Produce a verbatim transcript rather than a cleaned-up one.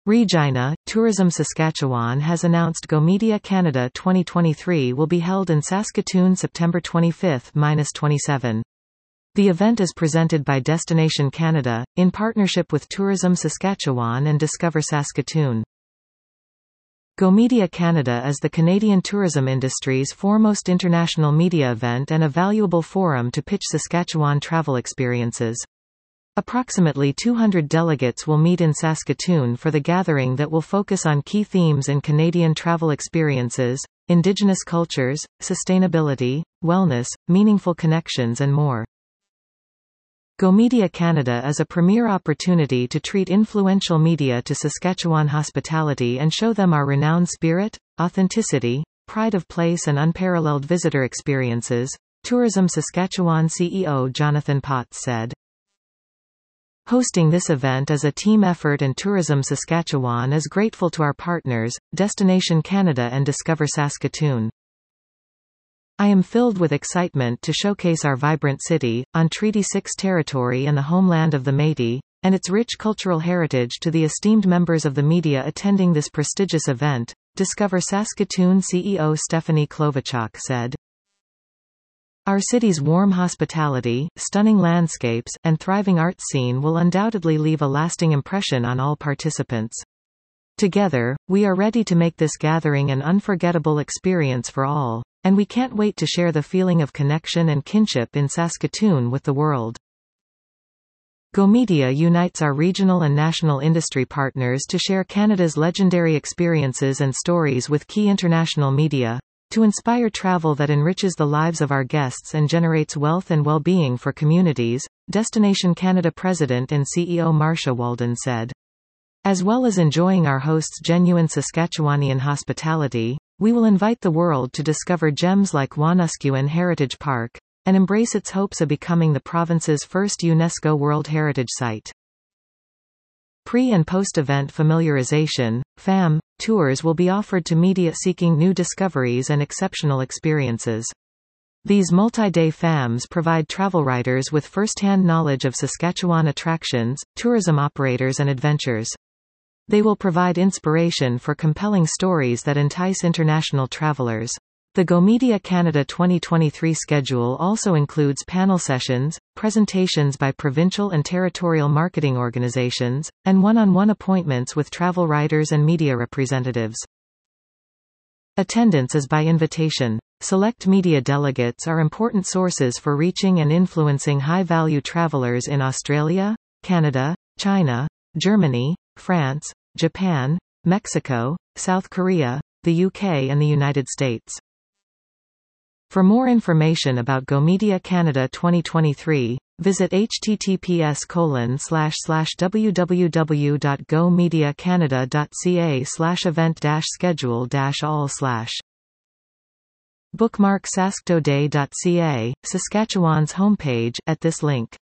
Regina, Tourism Saskatchewan has announced GoMedia Canada twenty twenty-three will be held in Saskatoon September twenty-fifth to twenty-seventh. The event is presented by Destination Canada, in partnership with Tourism Saskatchewan and Discover Saskatoon. GoMedia Canada is the Canadian tourism industry's foremost international media event and a valuable forum to pitch Saskatchewan travel experiences. Approximately two hundred delegates will meet in Saskatoon for the gathering that will focus on key themes in Canadian travel experiences, Indigenous cultures, sustainability, wellness, meaningful connections and more. GoMedia Canada is a premier opportunity to treat influential media to Saskatchewan hospitality and show them our renowned spirit, authenticity, pride of place and unparalleled visitor experiences, Tourism Saskatchewan C E O Jonathan Potts said. Hosting this event is a team effort and Tourism Saskatchewan is grateful to our partners, Destination Canada and Discover Saskatoon. I am filled with excitement to showcase our vibrant city, on Treaty six territory and the homeland of the Métis, and its rich cultural heritage to the esteemed members of the media attending this prestigious event, Discover Saskatoon C E O Stephanie Klovichuk said. Our city's warm hospitality, stunning landscapes, and thriving arts scene will undoubtedly leave a lasting impression on all participants. Together, we are ready to make this gathering an unforgettable experience for all, and we can't wait to share the feeling of connection and kinship in Saskatoon with the world. GoMedia unites our regional and national industry partners to share Canada's legendary experiences and stories with key international media, to inspire travel that enriches the lives of our guests and generates wealth and well-being for communities, Destination Canada President and C E O Marcia Walden said. As well as enjoying our hosts' genuine Saskatchewanian hospitality, we will invite the world to discover gems like Wanuskewin Heritage Park, and embrace its hopes of becoming the province's first UNESCO World Heritage Site. Pre- and post-event familiarization, F A M, tours will be offered to media seeking new discoveries and exceptional experiences. These multi-day F A Ms provide travel writers with first-hand knowledge of Saskatchewan attractions, tourism operators and adventures. They will provide inspiration for compelling stories that entice international travelers. The GoMedia Canada twenty twenty-three schedule also includes panel sessions, presentations by provincial and territorial marketing organizations, and one-on-one appointments with travel writers and media representatives. Attendance is by invitation. Select media delegates are important sources for reaching and influencing high-value travelers in Australia, Canada, China, Germany, France, Japan, Mexico, South Korea, the U K and the United States. For more information about GoMedia Canada twenty twenty-three, visit h t t p s colon slash slash w w w dot go media canada dot c a slash event dash schedule dash all slash. Bookmark sasktoday dot c a, Saskatchewan's homepage, at this link.